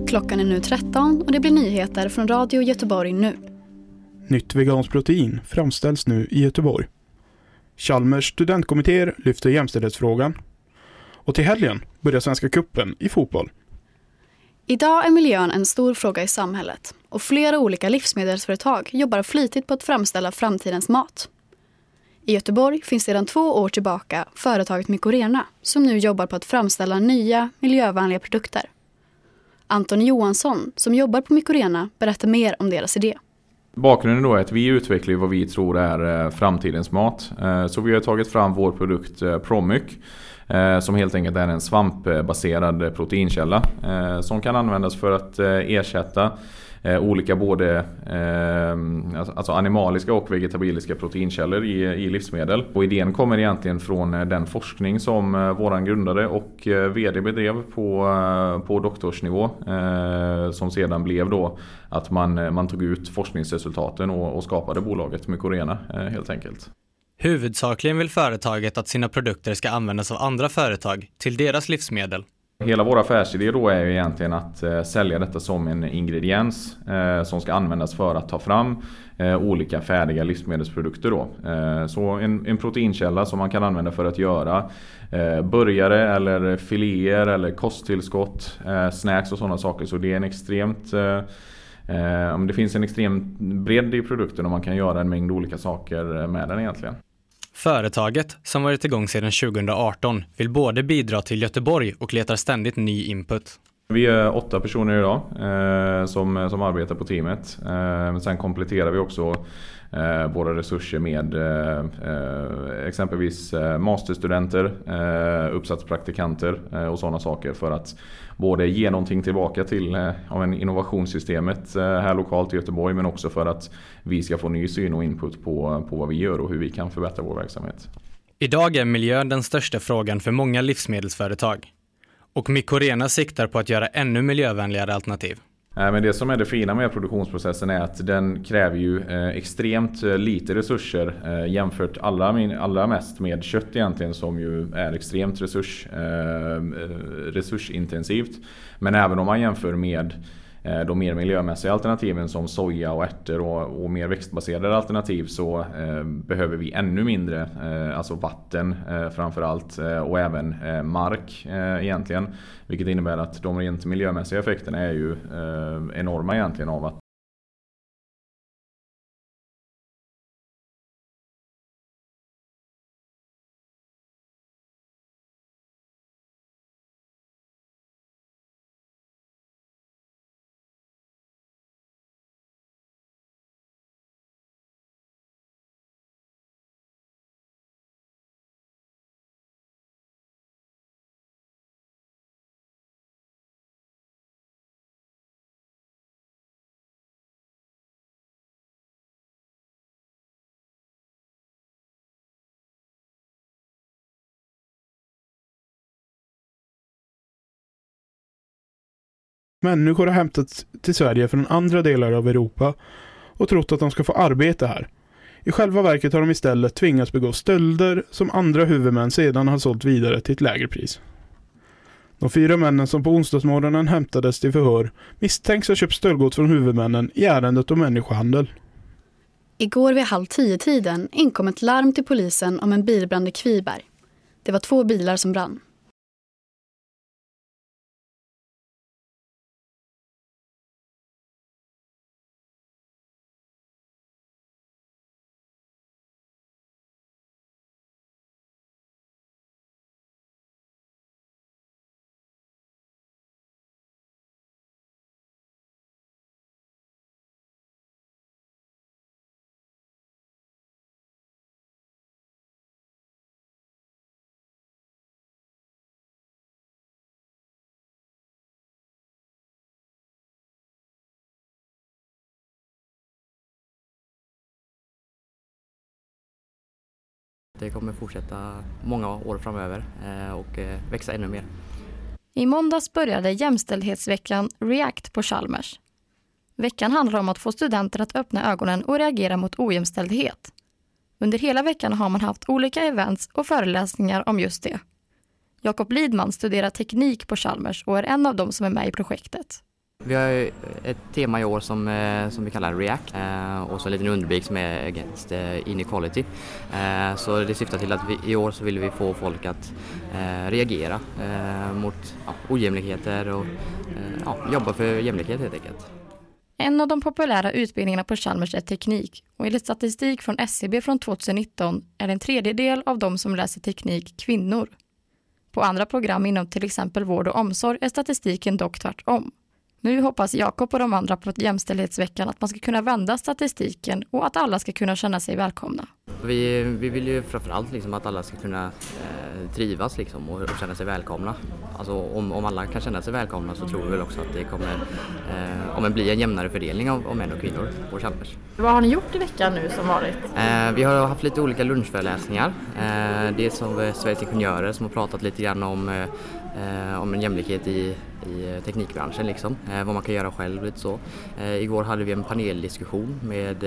Klockan är nu 13 och det blir nyheter från Radio Göteborg nu. Nytt veganskt protein framställs nu i Göteborg. Chalmers studentkommittéer lyfter jämställdhetsfrågan. Och till helgen börjar Svenska cupen i fotboll. Idag är miljön en stor fråga i samhället och flera olika livsmedelsföretag jobbar flitigt på att framställa framtidens mat. I Göteborg finns sedan 2 år tillbaka företaget Mykorrena som nu jobbar på att framställa nya miljövänliga produkter. Anton Johansson som jobbar på Mykorrena berättar mer om deras idé. Bakgrunden då är att vi utvecklar vad vi tror är framtidens mat. Så vi har tagit fram vår produkt Promyc som helt enkelt är en svampbaserad proteinkälla som kan användas för att ersätta olika både alltså animaliska och vegetabiliska proteinkällor i livsmedel. Och idén kommer egentligen från den forskning som våran grundare och vd bedrev på doktorsnivå som sedan blev då att man tog ut forskningsresultaten och skapade bolaget Mykorrena helt enkelt. Huvudsakligen vill företaget att sina produkter ska användas av andra företag till deras livsmedel. Hela vår affärsidé då är ju egentligen att sälja detta som en ingrediens som ska användas för att ta fram olika färdiga livsmedelsprodukter då. Så en proteinkälla som man kan använda för att göra burgare eller filéer eller kosttillskott, snacks och sådana saker. Så det är en extremt det finns en extrem bredd i produkten och man kan göra en mängd olika saker med den egentligen. Företaget, som varit igång sedan 2018, vill både bidra till Göteborg och letar ständigt ny input. Vi är 8 personer idag som arbetar på teamet. Men sen kompletterar vi också våra resurser med exempelvis masterstudenter, uppsatspraktikanter och sådana saker för att både ge någonting tillbaka till innovationssystemet här lokalt i Göteborg, men också för att vi ska få ny syn och input på vad vi gör och hur vi kan förbättra vår verksamhet. Idag är miljön den största frågan för många livsmedelsföretag. Och Mykorrena siktar på att göra ännu miljövänligare alternativ. Men det som är det fina med produktionsprocessen är att den kräver ju extremt lite resurser jämfört allra mest med kött egentligen, som ju är extremt resursintensivt. Men även om man jämför med de mer miljömässiga alternativen som soja och ärtor och mer växtbaserade alternativ, så behöver vi ännu mindre, alltså vatten framförallt och även mark egentligen. Vilket innebär att de rent miljömässiga effekterna är ju enorma egentligen av att Människor har hämtats till Sverige från andra delar av Europa och trott att de ska få arbete här. I själva verket har de istället tvingats begå stölder som andra huvudmän sedan har sålt vidare till ett lägre pris. De 4 männen som på onsdagsmorgonen hämtades till förhör misstänks ha köpt stöldgods från huvudmännen i ärendet om människohandel. Igår vid 9:30-tiden inkom ett larm till polisen om en bilbrand i Kviberg. Det var 2 bilar som brann. Det kommer fortsätta många år framöver och växa ännu mer. I måndags började jämställdhetsveckan React på Chalmers. Veckan handlar om att få studenter att öppna ögonen och reagera mot ojämställdhet. Under hela veckan har man haft olika events och föreläsningar om just det. Jakob Lidman studerar teknik på Chalmers och är en av dem som är med i projektet. Vi har ett tema i år som vi kallar React och så en liten underrubrik som är Against Inequality. Så det syftar till att i år så vill vi få folk att reagera mot ojämlikheter och jobba för jämlikhet helt enkelt. En av de populära utbildningarna på Chalmers är teknik och enligt statistik från SCB från 2019 är en tredjedel av de som läser teknik kvinnor. På andra program inom till exempel vård och omsorg är statistiken dock tvärtom. Nu hoppas Jakob och de andra på jämställdhetsveckan att man ska kunna vända statistiken och att alla ska kunna känna sig välkomna. Vi vill ju framförallt liksom att alla ska kunna trivas liksom och känna sig välkomna. Alltså om alla kan känna sig välkomna så tror vi väl också att det kommer bli en jämnare fördelning av män och kvinnor på Chalmers. Vad har ni gjort i veckan nu som vanligt? Vi har haft lite olika lunchföreläsningar. Dels av Sveriges ingenjörer som har pratat lite grann om en jämlikhet i teknikbranschen liksom, vad man kan göra själv lite så. Igår hade vi en paneldiskussion med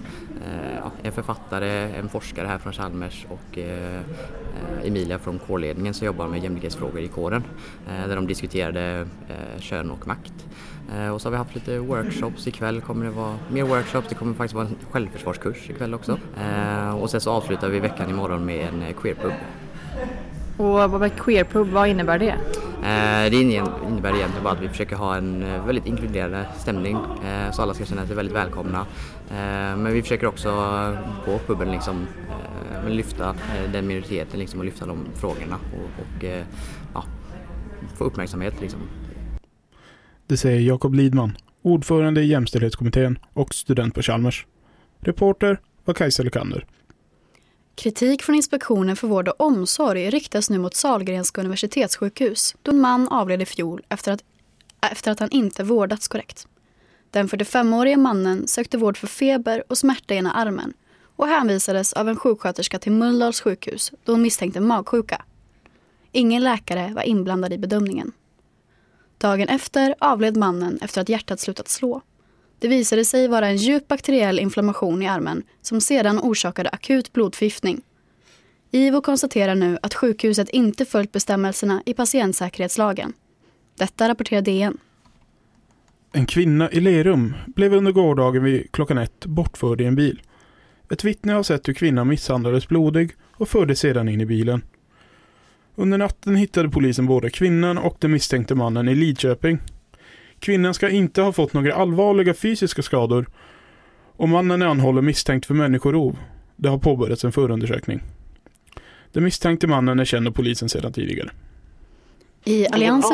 en författare, en forskare här från Chalmers och Emilia från kårledningen som jobbar med jämlikhetsfrågor i kåren, där de diskuterade kön och makt. Och så har vi haft lite workshops. Ikväll kommer det vara mer workshops. Det kommer faktiskt vara en självförsvarskurs ikväll också. Och sen så avslutar vi veckan imorgon med en queerpub. Och queerpub, vad innebär det? Det innebär egentligen bara att vi försöker ha en väldigt inkluderande stämning så alla ska känna sig väldigt välkomna. Men vi försöker också på puben liksom, lyfta den minoriteten liksom, och lyfta de frågorna och få uppmärksamhet. Liksom. Det säger Jakob Lidman, ordförande i jämställdhetskommittén och student på Chalmers. Reporter var Kajsa Lekander. Kritik från Inspektionen för vård och omsorg riktas nu mot Sahlgrenska universitetssjukhus då en man avled i fjol efter att han inte vårdats korrekt. Den 45-årige mannen sökte vård för feber och smärta i ena armen och hänvisades av en sjuksköterska till Mölndals sjukhus då hon misstänkte magsjuka. Ingen läkare var inblandad i bedömningen. Dagen efter avled mannen efter att hjärtat slutat slå. Det visade sig vara en djup bakteriell inflammation i armen som sedan orsakade akut blodförgiftning. IVO konstaterar nu att sjukhuset inte följt bestämmelserna i patientsäkerhetslagen. Detta rapporterar DN. En kvinna i Lerum blev under gårdagen vid klockan 1 bortförd i en bil. Ett vittne har sett hur kvinnan misshandlades blodig och fördes sedan in i bilen. Under natten hittade polisen både kvinnan och den misstänkte mannen i Lidköping. Kvinnan ska inte ha fått några allvarliga fysiska skador och mannen är anhållen misstänkt för människorov. Det har påbörjats en förundersökning. Den misstänkte mannen är känd av polisen sedan tidigare. I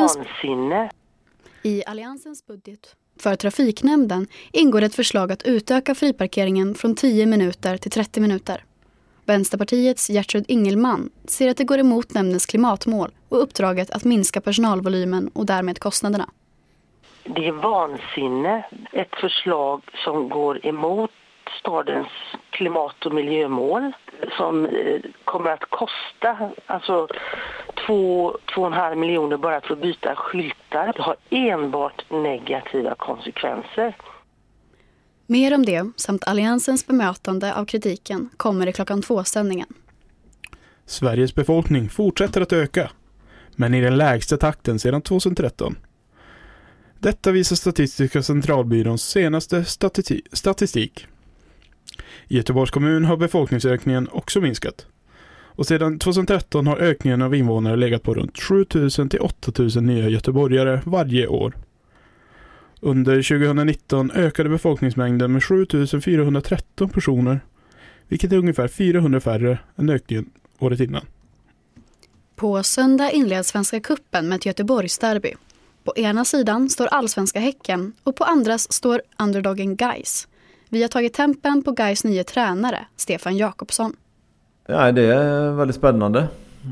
Alliansens budget för trafiknämnden ingår ett förslag att utöka friparkeringen från 10 minuter till 30 minuter. Vänsterpartiets Gertrud Ingelman ser att det går emot nämndens klimatmål och uppdraget att minska personalvolymen och därmed kostnaderna. Det är vansinne, ett förslag som går emot stadens klimat- och miljömål som kommer att kosta alltså 2,5 miljoner bara för att byta skyltar. Det har enbart negativa konsekvenser. Mer om det samt Alliansens bemötande av kritiken kommer i klockan 2-sändningen. Sveriges befolkning fortsätter att öka, men i den lägsta takten sedan 2013. Detta visar Statistiska centralbyråns senaste statistik. I Göteborgs kommun har befolkningsökningen också minskat. Och sedan 2013 har ökningen av invånare legat på runt 7 000 till 8 000 nya göteborgare varje år. Under 2019 ökade befolkningsmängden med 7 413 personer, vilket är ungefär 400 färre än ökningen året innan. På söndag inleds Svenska cupen med ett Göteborgsderby. På ena sidan står allsvenska Häcken och på andras står underdoggen Gais. Vi har tagit tempen på Gais nya tränare, Stefan Jakobsson. Ja, det är väldigt spännande.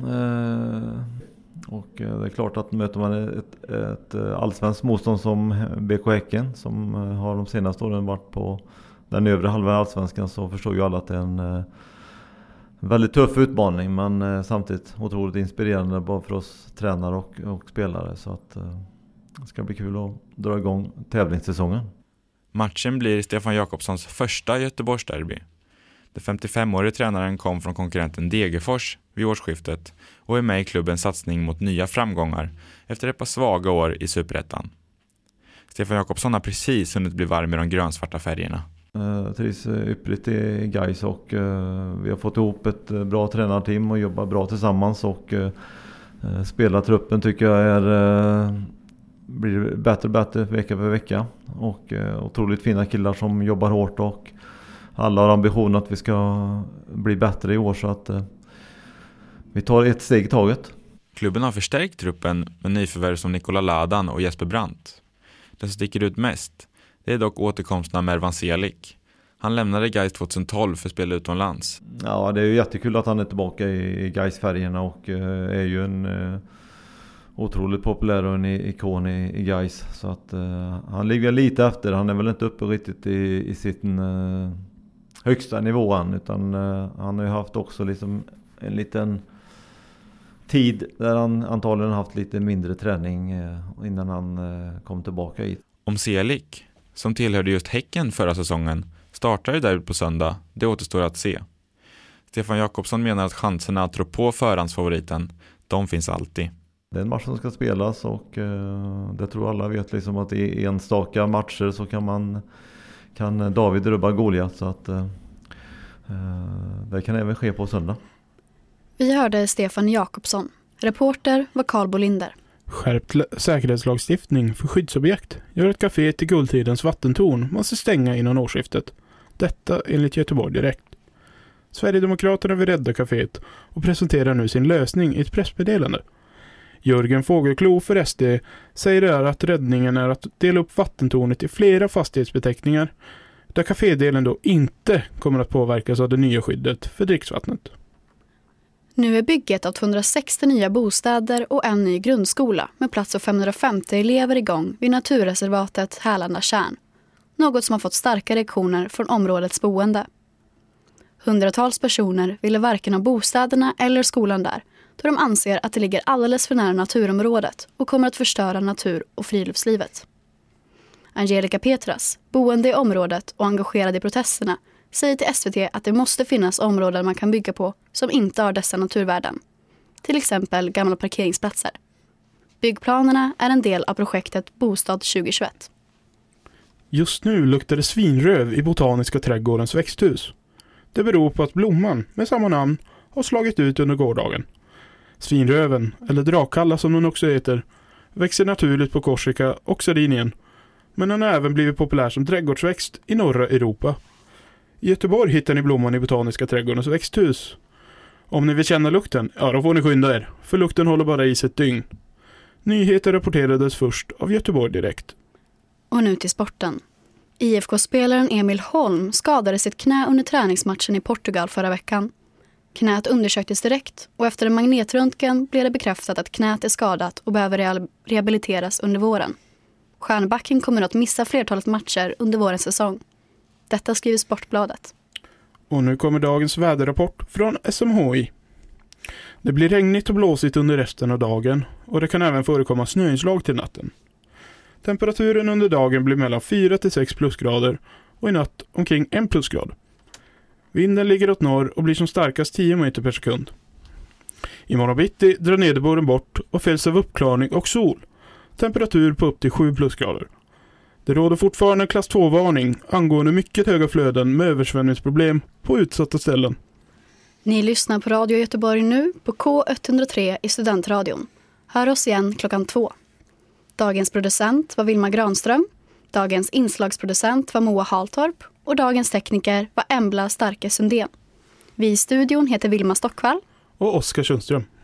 Och det är klart att möter man ett allsvenskt motstånd som BK Häcken som har de senaste åren varit på den övre halvan allsvenskan, så förstår ju alla att det är en väldigt tuff utmaning, men samtidigt otroligt inspirerande bara för oss tränare och spelare, så att det ska bli kul att dra igång tävlingssäsongen. Matchen blir Stefan Jakobssons första Göteborgsderby. Den 55-årige tränaren kom från konkurrenten Degerfors vid årsskiftet och är med i klubbens satsning mot nya framgångar efter ett par svaga år i Superettan. Stefan Jakobsson har precis hunnit bli varm i de grönsvarta färgerna. Jag trivs ypperligt i Gais och vi har fått ihop ett bra tränarteam och jobbar bra tillsammans och spelartruppen tycker jag blir bättre och bättre vecka för vecka och otroligt fina killar som jobbar hårt och alla har ambition att vi ska bli bättre i år så att vi tar ett steg i taget. Klubben har förstärkt truppen med nyförvärv som Nikola Ladan och Jesper Brandt. Den som sticker ut mest det är dock återkomsten av Mervan Selik. Han lämnade Gais 2012 för att spela utomlands. Ja, det är ju jättekul att han är tillbaka i Gais-färgerna och är ju en otroligt populär och en ikon i Gais. Så att han ligger lite efter. Han är väl inte uppe riktigt i sin högsta nivå än, utan han har ju haft också liksom en liten tid där han antagligen haft lite mindre träning innan han kom tillbaka hit. Om Selik, som tillhörde just Häcken förra säsongen, startar där på söndag, det återstår att se. Stefan Jakobsson menar att chanserna att tro på förhandsfavoriten, de finns alltid. Det är en match som ska spelas och det tror alla vet liksom att i enstaka matcher så kan David rubba Goliat så att det kan även ske på söndag. Vi hörde Stefan Jakobsson. Reporter var Carl Bolinder. Skärpt säkerhetslagstiftning för skyddsobjekt gör att kaféet i Guldtidens vattentorn måste stänga innan årsskiftet. Detta enligt Göteborg Direkt. Sverigedemokraterna vill rädda kaféet och presenterar nu sin lösning i ett pressmeddelande. Jörgen Fågelklo för SD säger där att räddningen är att dela upp vattentornet i flera fastighetsbeteckningar där kafédelen då inte kommer att påverkas av det nya skyddet för dricksvattnet. Nu är bygget av 260 nya bostäder och en ny grundskola med plats för 550 elever igång vid naturreservatet Härlanda Tjärn. Något som har fått starka reaktioner från områdets boende. Hundratals personer ville varken ha bostäderna eller skolan där, då de anser att det ligger alldeles för nära naturområdet och kommer att förstöra natur- och friluftslivet. Angelica Petras, boende i området och engagerad i protesterna, säger till SVT att det måste finnas områden man kan bygga på som inte har dessa naturvärden. Till exempel gamla parkeringsplatser. Byggplanerna är en del av projektet Bostad 2021. Just nu luktar det svinröv i Botaniska trädgårdens växthus. Det beror på att blomman med samma namn har slagit ut under gårdagen. Svinröven, eller drakkalla som den också heter, växer naturligt på Korsika och Sardinien. Men den har även blivit populär som trädgårdsväxt i norra Europa. I Göteborg hittar ni blomman i Botaniska trädgårdens växthus. Om ni vill känna lukten, ja då får ni skynda er, för lukten håller bara i sig ett dygn. Nyheter rapporterades först av Göteborg Direkt. Och nu till sporten. IFK-spelaren Emil Holm skadade sitt knä under träningsmatchen i Portugal förra veckan. Knät undersöktes direkt och efter en magnetröntgen blev det bekräftat att knät är skadat och behöver rehabiliteras under våren. Stjärnbacken kommer att missa flertalet matcher under vårens säsong. Detta skriver Sportbladet. Och nu kommer dagens väderrapport från SMHI. Det blir regnigt och blåsigt under resten av dagen och det kan även förekomma snöinslag till natten. Temperaturen under dagen blir mellan 4 till 6 plusgrader och i natt omkring 1 plusgrad. Vinden ligger åt norr och blir som starkast 10 meter per sekund. Imorgon bitti drar nederbörden bort och fälls av uppklarning och sol. Temperatur på upp till 7 plusgrader. Det råder fortfarande en klass 2-varning angående mycket höga flöden med översvämningsproblem på utsatta ställen. Ni lyssnar på Radio Göteborg nu på K103 i Studentradion. Hör oss igen 2:00. Dagens producent var Vilma Granström. Dagens inslagsproducent var Moa Haltorp. Och dagens tekniker var Embla Starke Sundén. Vi i studion heter Vilma Stockvall. Och Oskar Sundström.